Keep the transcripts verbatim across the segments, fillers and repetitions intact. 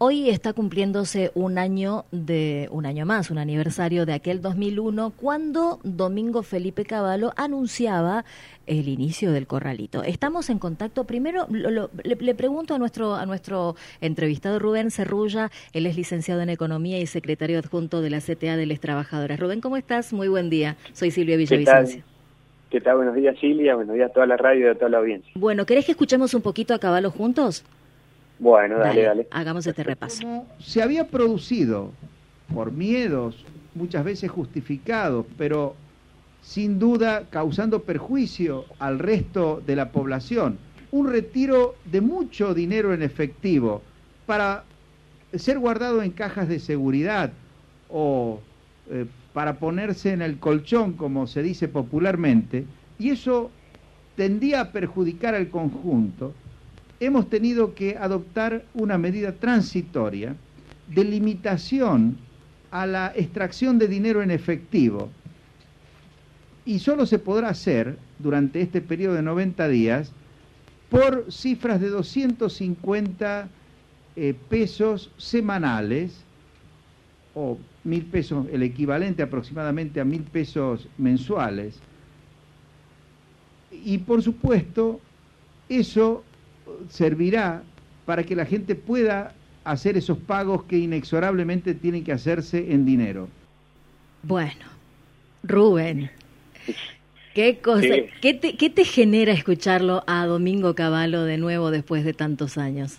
Hoy está cumpliéndose un año de un año más, un aniversario de aquel dos mil uno, cuando Domingo Felipe Cavallo anunciaba el inicio del Corralito. Estamos en contacto. Primero lo, lo, le, le pregunto a nuestro a nuestro entrevistado Rubén Cerrulla. Él es licenciado en Economía y secretario adjunto de la C T A de las Trabajadoras. Rubén, ¿cómo estás? Muy buen día. Soy Silvia Villavicencio. ¿Qué tal? Buenos días, Silvia. Buenos días a toda la radio y a toda la audiencia. Bueno, ¿querés que escuchemos un poquito a Cavallo juntos? Bueno, dale, dale, dale. Hagamos este repaso. Como se había producido por miedos, muchas veces justificados, pero sin duda causando perjuicio al resto de la población, un retiro de mucho dinero en efectivo para ser guardado en cajas de seguridad o eh, para ponerse en el colchón, como se dice popularmente, y eso tendía a perjudicar al conjunto. Hemos tenido que adoptar una medida transitoria de limitación a la extracción de dinero en efectivo, y solo se podrá hacer durante este periodo de noventa días por cifras de doscientos cincuenta eh, pesos semanales, o mil pesos, el equivalente aproximadamente a mil pesos mensuales. Y por supuesto, eso servirá para que la gente pueda hacer esos pagos que inexorablemente tienen que hacerse en dinero. Bueno, Rubén, ¿qué cosa, sí. ¿qué, te, ¿qué te genera escucharlo a Domingo Cavallo de nuevo después de tantos años?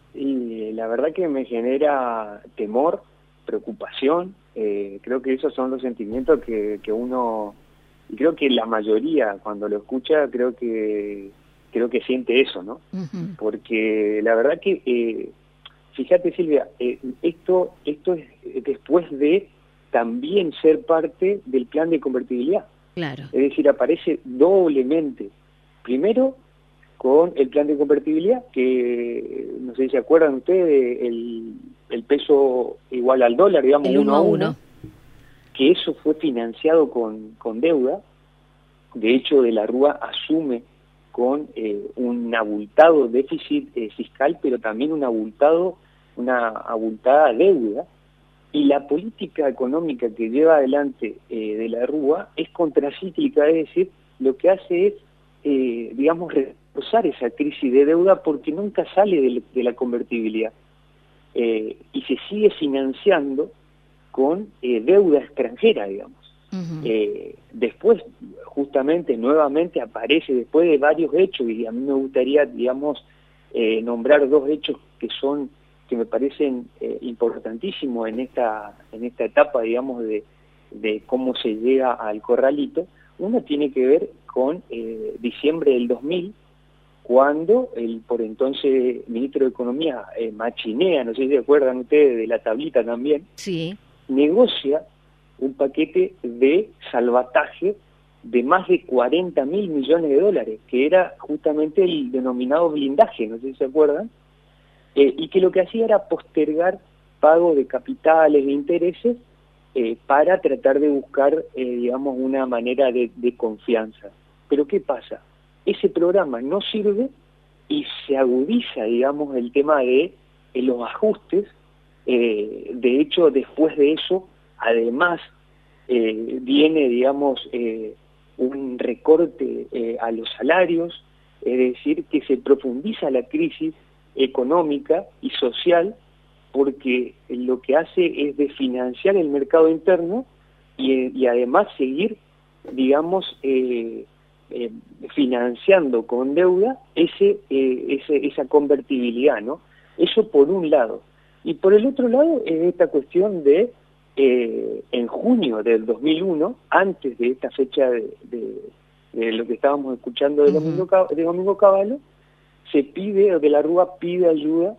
Y la verdad que me genera temor, preocupación. Eh, creo que esos son los sentimientos que, que uno, y creo que la mayoría cuando lo escucha, creo que creo que siente eso, ¿no? Uh-huh. Porque la verdad que, eh, fíjate Silvia, eh, esto esto es después de también ser parte del plan de convertibilidad. Claro. Es decir, aparece doblemente. Primero, con el plan de convertibilidad, que no sé si se acuerdan ustedes, el, el peso igual al dólar, digamos, el uno a uno, que eso fue financiado con, con deuda. De hecho, De la Rúa asume con eh, un abultado déficit eh, fiscal, pero también un abultado, una abultada deuda, y la política económica que lleva adelante eh, De la Rúa es contracíclica, es decir, lo que hace es, eh, digamos, reforzar esa crisis de deuda porque nunca sale de, de la convertibilidad, eh, y se sigue financiando con eh, deuda extranjera, digamos. Uh-huh. Eh, después, justamente, nuevamente aparece, después de varios hechos, y a mí me gustaría, digamos, eh, nombrar dos hechos que son, que me parecen eh, importantísimos en esta, en esta etapa, digamos, de, de cómo se llega al Corralito. Uno tiene que ver con eh, diciembre del dos mil, cuando el por entonces ministro de Economía, eh, Machinea, no sé si se acuerdan ustedes de la tablita también, sí, negocia un paquete de salvataje de más de cuarenta mil millones de dólares, que era justamente el denominado blindaje, no sé si se acuerdan, eh, y que lo que hacía era postergar pago de capitales e intereses eh, para tratar de buscar, eh, digamos, una manera de, de confianza. Pero ¿qué pasa? Ese programa no sirve y se agudiza, digamos, el tema de eh, los ajustes. Eh, de hecho, después de eso, además, eh, viene, digamos, eh, un recorte eh, a los salarios, es decir, que se profundiza la crisis económica y social, porque lo que hace es desfinanciar el mercado interno y, y además seguir, digamos, eh, eh, financiando con deuda ese, eh, ese esa convertibilidad, ¿no? Eso por un lado. Y por el otro lado es esta cuestión de, eh, en junio del dos mil uno, antes de esta fecha de, de, de lo que estábamos escuchando de Domingo, de Domingo Cavallo, se pide, o De la Rúa pide ayuda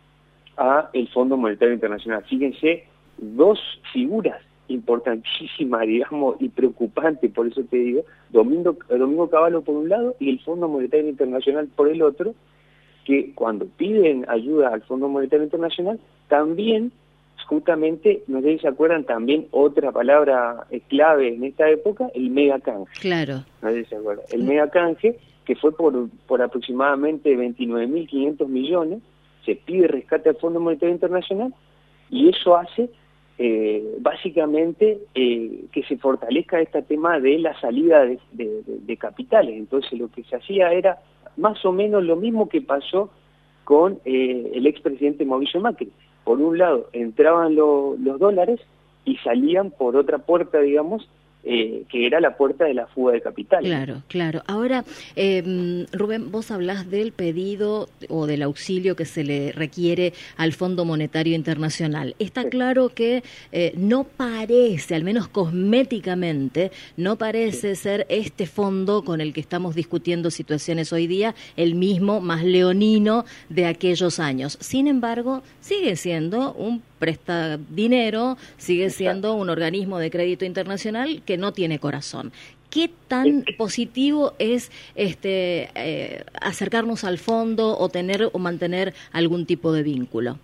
a el Fondo Monetario Internacional. Fíjense, dos figuras importantísimas, digamos, y preocupantes, por eso te digo, Domingo, Domingo Cavallo por un lado y el Fondo Monetario Internacional por el otro, que cuando piden ayuda al Fondo Monetario Internacional, también, justamente, no sé si se acuerdan, también otra palabra clave en esta época, el mega canje. Claro. No sé si se acuerdan. El mega canje, que fue por, por aproximadamente veintinueve mil quinientos millones, se pide rescate al Fondo Monetario Internacional y eso hace eh, básicamente eh, que se fortalezca este tema de la salida de, de, de, de capitales. Entonces lo que se hacía era más o menos lo mismo que pasó con eh, el expresidente Mauricio Macri. Por un lado entraban lo, los dólares y salían por otra puerta, digamos, Eh, que era la puerta de la fuga de capitales. Claro, claro. Ahora, eh, Rubén, vos hablás del pedido o del auxilio que se le requiere al Fondo Monetario Internacional. Está sí. claro que eh, no parece, al menos cosméticamente, no parece sí. ser este fondo con el que estamos discutiendo situaciones hoy día, el mismo más leonino de aquellos años. Sin embargo, sigue siendo un presta dinero, sigue siendo un organismo de crédito internacional que no tiene corazón. ¿Qué tan positivo es este eh, acercarnos al fondo o tener o mantener algún tipo de vínculo?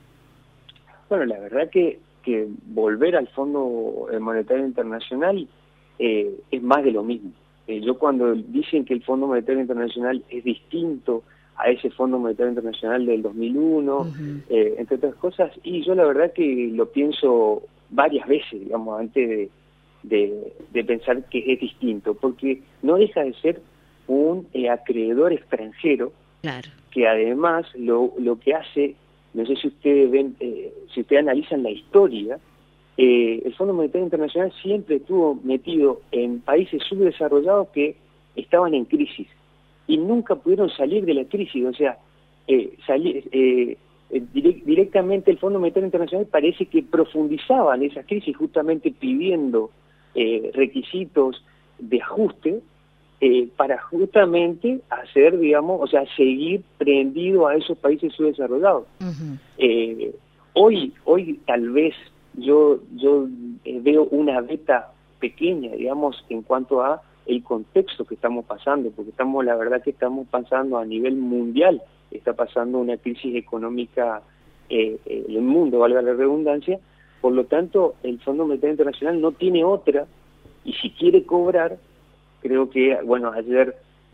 Bueno, la verdad que, que volver al Fondo Monetario Internacional eh, es más de lo mismo. Eh, yo cuando dicen que el Fondo Monetario Internacional es distinto a ese Fondo Monetario Internacional del dos mil uno, uh-huh. eh, entre otras cosas, y yo la verdad que lo pienso varias veces, digamos, antes de, de, de pensar que es distinto, porque no deja de ser un eh, acreedor extranjero, claro. que además lo, lo que hace, no sé si ustedes ven, eh, si ustedes analizan la historia, eh, el Fondo Monetario Internacional siempre estuvo metido en países subdesarrollados que estaban en crisis, y nunca pudieron salir de la crisis, o sea, eh, salir, eh, eh, direct, directamente el Fondo Monetario Internacional parece que profundizaba en esa crisis justamente pidiendo eh, requisitos de ajuste eh, para justamente hacer, digamos, o sea, seguir prendido a esos países subdesarrollados. Uh-huh. eh, hoy, hoy tal vez yo, yo eh, veo una beta pequeña, digamos, en cuanto a el contexto que estamos pasando, porque estamos, la verdad que estamos pasando a nivel mundial, está pasando una crisis económica eh, eh, en el mundo, valga la redundancia, por lo tanto el Fondo Monetario Internacional no tiene otra, y si quiere cobrar, creo que, bueno, ayer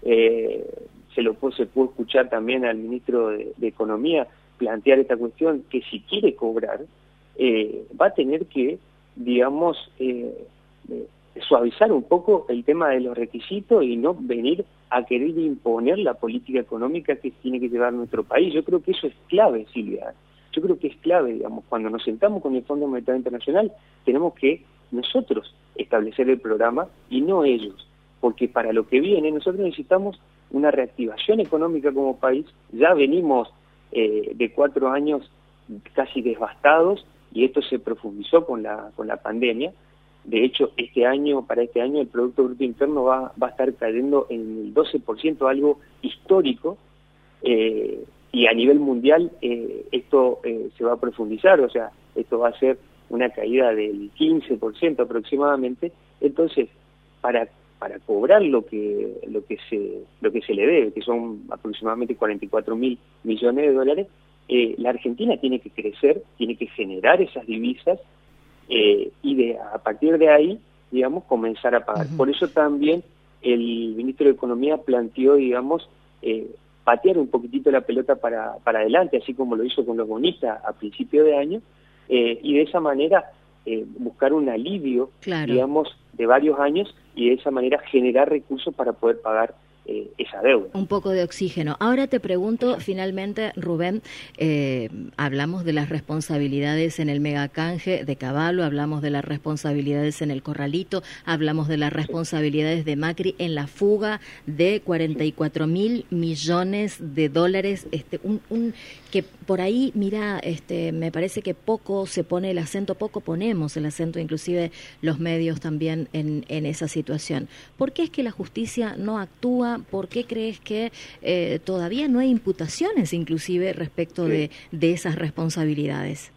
eh, se lo se pudo escuchar también al ministro de, de Economía plantear esta cuestión, que si quiere cobrar, eh, va a tener que, digamos, eh, eh, suavizar un poco el tema de los requisitos y no venir a querer imponer la política económica que tiene que llevar nuestro país. Yo creo que eso es clave, Silvia. Yo creo que es clave, digamos, cuando nos sentamos con el Fondo Monetario Internacional, tenemos que nosotros establecer el programa y no ellos, porque para lo que viene nosotros necesitamos una reactivación económica como país. Ya venimos eh, de cuatro años casi devastados y esto se profundizó con la, con la pandemia. De hecho, este año, para este año, el Producto Bruto Interno va, va a estar cayendo en el doce por ciento, algo histórico, eh, y a nivel mundial eh, esto eh, se va a profundizar, o sea, esto va a ser una caída del quince por ciento aproximadamente. Entonces, para para cobrar lo que lo que se lo que se le debe, que son aproximadamente cuarenta y cuatro mil millones de dólares, eh, la Argentina tiene que crecer, tiene que generar esas divisas, Eh, y de, a partir de ahí, digamos, comenzar a pagar. Uh-huh. Por eso también el ministro de Economía planteó, digamos, eh, patear un poquitito la pelota para, para adelante, así como lo hizo con los bonistas a principio de año, eh, y de esa manera eh, buscar un alivio, claro. digamos, de varios años, y de esa manera generar recursos para poder pagar Eh, esa deuda. Un poco de oxígeno. Ahora te pregunto, finalmente, Rubén, eh, hablamos de las responsabilidades en el megacanje de Caballo, hablamos de las responsabilidades en el Corralito, hablamos de las responsabilidades de Macri en la fuga de cuarenta y cuatro mil millones de dólares, este, un, un que por ahí, mira, este, me parece que poco se pone el acento, poco ponemos el acento, inclusive los medios también en, en esa situación. ¿Por qué es que la justicia no actúa? ¿Por qué crees que eh, todavía no hay imputaciones, inclusive, respecto sí. de, de esas responsabilidades?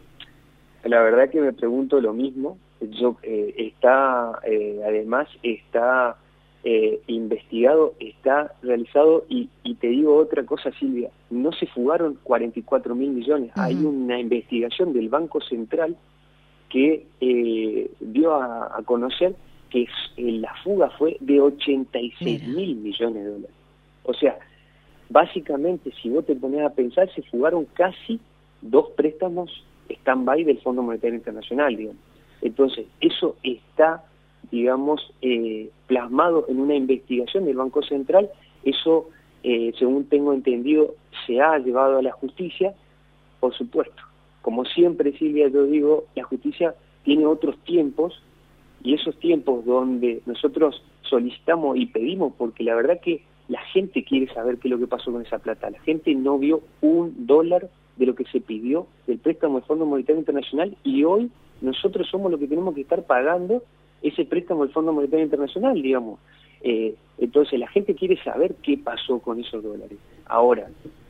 La verdad que me pregunto lo mismo. Yo eh, está, eh, además, está eh, investigado, está realizado, y, y te digo otra cosa, Silvia, no se fugaron cuarenta y cuatro mil millones. Uh-huh. Hay una investigación del Banco Central que eh, dio a, a conocer que eh, la fuga fue de ochenta y seis mil millones de dólares. O sea, básicamente, si vos te pones a pensar, se fugaron casi dos préstamos stand-by del Fondo Monetario Internacional, digamos. Entonces, eso está, digamos, eh, plasmado en una investigación del Banco Central. Eso, eh, según tengo entendido, se ha llevado a la justicia, por supuesto. Como siempre, Silvia, yo digo, la justicia tiene otros tiempos, y esos tiempos donde nosotros solicitamos y pedimos, porque la verdad que la gente quiere saber qué es lo que pasó con esa plata. La gente no vio un dólar de lo que se pidió del préstamo del Fondo Monetario Internacional, y hoy nosotros somos los que tenemos que estar pagando ese préstamo del Fondo Monetario Internacional, digamos. Eh, entonces la gente quiere saber qué pasó con esos dólares. Ahora,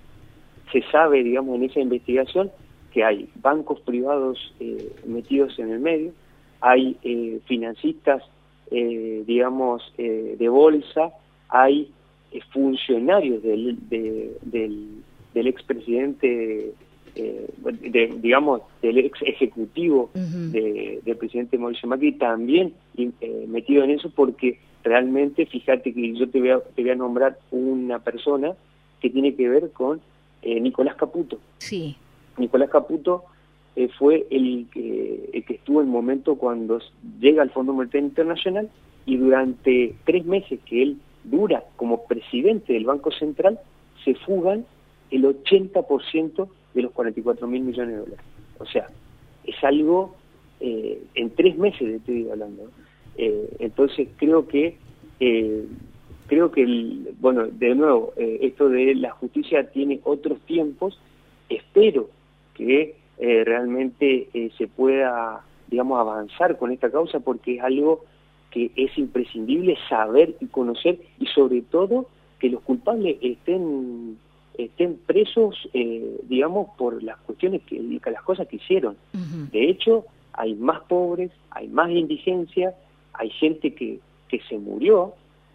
se sabe, digamos, en esa investigación que hay bancos privados eh, metidos en el medio, hay eh, financistas, eh, digamos, eh, de bolsa, hay eh, funcionarios del, de, del, del expresidente, eh, de, digamos, del ex ejecutivo uh-huh. de, del presidente Mauricio Macri, también eh, metido en eso, porque realmente, fíjate que yo te voy a, te voy a nombrar una persona que tiene que ver con eh, Nicolás Caputo. Sí. Nicolás Caputo eh, fue el que, el que estuvo en el momento cuando llega al Fondo Monetario Internacional, y durante tres meses que él dura como presidente del Banco Central, se fugan el ochenta por ciento de los cuarenta y cuatro mil millones de dólares. O sea, es algo, eh, en tres meses estoy hablando. Eh, entonces creo que, eh, creo que el, bueno, de nuevo, eh, esto de la justicia tiene otros tiempos. Espero que eh, realmente eh, se pueda, digamos, avanzar con esta causa, porque es algo que es imprescindible saber y conocer, y sobre todo que los culpables estén estén presos, eh, digamos, por las cuestiones, que las cosas que hicieron. Uh-huh. De hecho, hay más pobres, hay más indigencia, hay gente que, que se murió,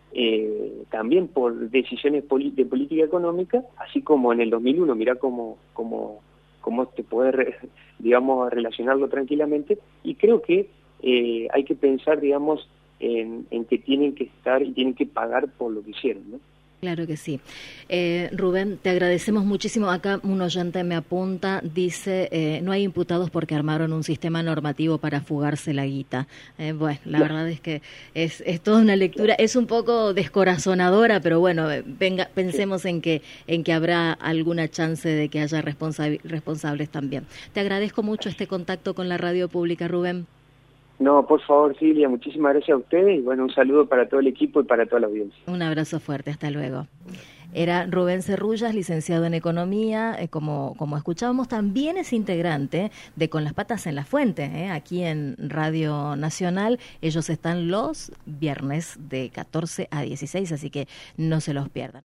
eh, también por decisiones de política económica, así como en el dos mil uno, mirá cómo, cómo, cómo te podés, digamos, relacionarlo tranquilamente, y creo que eh, hay que pensar, digamos, en, en que tienen que estar y tienen que pagar por lo que hicieron, ¿no? Claro que sí. Eh, Rubén, te agradecemos muchísimo. Acá un oyente me apunta, dice, eh, no hay imputados porque armaron un sistema normativo para fugarse la guita. Eh, bueno, la claro. verdad es que es, es toda una lectura, es un poco descorazonadora, pero bueno, venga, pensemos sí. en que en que habrá alguna chance de que haya responsa- responsables también. Te agradezco mucho este contacto con la radio pública, Rubén. No, por favor, Silvia, muchísimas gracias a ustedes, y bueno, un saludo para todo el equipo y para toda la audiencia. Un abrazo fuerte, hasta luego. Era Rubén Cerrullas, licenciado en Economía, eh, como, como escuchábamos, también es integrante de Con las Patas en la Fuente, eh, aquí en Radio Nacional. Ellos están los viernes de catorce a dieciséis, así que no se los pierdan.